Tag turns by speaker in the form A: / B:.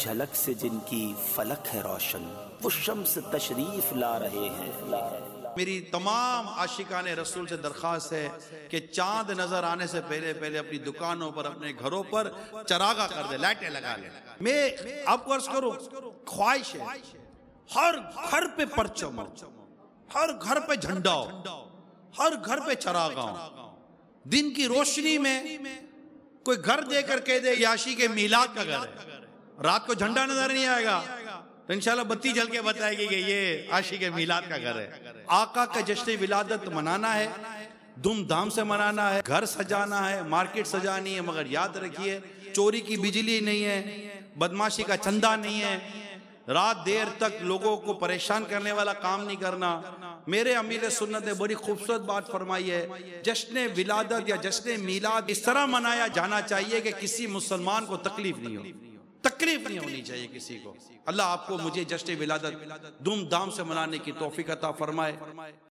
A: झलक से जिनकी फलक है रोशन, वो शम्स तशरीफ ला रहे हैं।
B: मेरी तमाम आशिकान रसूल से दरख्वास्त है कि चांद नजर आने से पहले पहले अपनी दुकानों पर, अपने घरों पर चरागा कर दे, लाइटें लगा ले। मैं आपको अर्ज करूं, ख्वाहिश है हर घर पे परचम हो, हर घर पे झंडा हो, हर घर पे चरागा हो। दिन की रोशनी में कोई घर देकर कह दे याशी के मीलाद का घर है, रात को झंडा नजर नहीं आएगा तो इंशाल्लाह बत्ती जल के बताएगी कि ये आशी के मीलाद का घर है। आका का जश्न विलादत मनाना है, धूमधाम से मनाना है, घर सजाना है, मार्केट सजानी है, मगर याद रखिए चोरी की बिजली नहीं है, बदमाशी का चंदा नहीं है, रात देर तक लोगों को परेशान करने वाला काम नहीं करना। मेरे अमीर सुन्नत ने बड़ी खूबसूरत बात फरमाई है, जश्न विलादत या जश्न मीलाद इस तरह मनाया जाना चाहिए कि किसी मुसलमान को तकलीफ नहीं हो, तकलीफ नहीं होनी चाहिए किसी को। अल्लाह आपको मुझे जश्न विलादत धूमधाम से मनाने की तौफीक अता फरमाए।